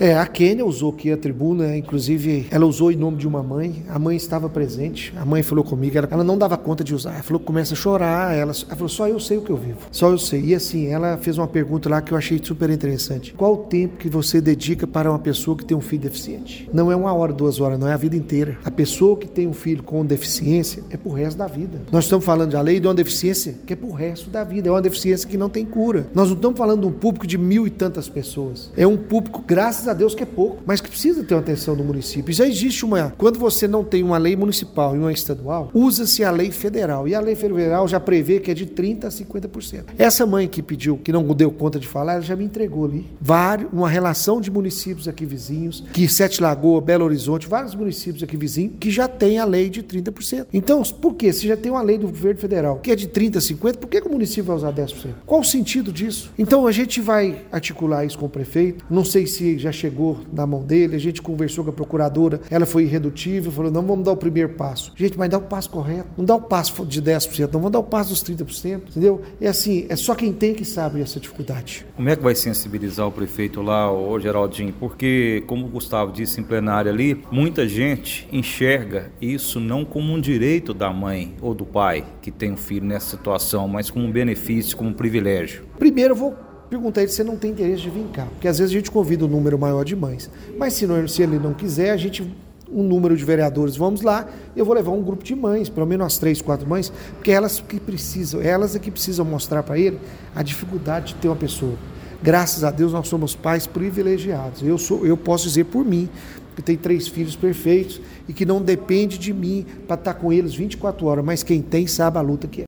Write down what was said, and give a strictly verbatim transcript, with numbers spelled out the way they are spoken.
É, a Kênia usou aqui a tribuna, inclusive ela usou em nome de uma mãe, a mãe estava presente, a mãe falou comigo, ela, ela não dava conta de usar, ela falou que começa a chorar, ela, ela falou, só eu sei o que eu vivo, só eu sei. E assim, ela fez uma pergunta lá que eu achei super interessante. Qual o tempo que você dedica para uma pessoa que tem um filho deficiente? Não é uma hora, duas horas, não é a vida inteira. A pessoa que tem um filho com deficiência é pro resto da vida. Nós estamos falando de a lei de uma deficiência que é pro resto da vida, é uma deficiência que não tem cura. Nós não estamos falando de um público de mil e tantas pessoas, é um público, graças a Deus, que é pouco, mas que precisa ter uma atenção do município. Já existe uma, quando você não tem uma lei municipal e uma estadual, usa-se a lei federal, e a lei federal já prevê que é de trinta a cinquenta por cento. Essa mãe que pediu, que não deu conta de falar, ela já me entregou ali vários, uma relação de municípios aqui vizinhos, que Sete Lagoas, Belo Horizonte, vários municípios aqui vizinhos, que já tem a lei de trinta por cento. Então, por quê? Se já tem uma lei do governo federal que é de trinta a cinquenta, por que, que o município vai usar dez por cento? Qual o sentido disso? Então, a gente vai articular isso com o prefeito, não sei se já chegou na mão dele, a gente conversou com a procuradora, ela foi irredutível, falou, não, vamos dar o primeiro passo. Gente, mas dá o passo correto, não dá o passo de dez por cento, não, vamos dar o passo dos trinta por cento, entendeu? É assim, é só quem tem que sabe essa dificuldade. Como é que vai sensibilizar o prefeito lá, ô Geraldinho? Porque, como o Gustavo disse em plenária ali, muita gente enxerga isso não como um direito da mãe ou do pai que tem um filho nessa situação, mas como um benefício, como um privilégio. Primeiro eu vou perguntar a ele se ele não tem interesse de vir cá, porque às vezes a gente convida um número maior de mães, mas se, não, se ele não quiser, a gente, um número de vereadores, vamos lá, eu vou levar um grupo de mães, pelo menos umas três, quatro mães, porque elas que precisam, elas é que precisam mostrar para ele a dificuldade de ter uma pessoa. Graças a Deus nós somos pais privilegiados, eu, sou, eu posso dizer por mim, que tem três filhos perfeitos e que não depende de mim para estar com eles vinte e quatro horas, mas quem tem sabe a luta que é.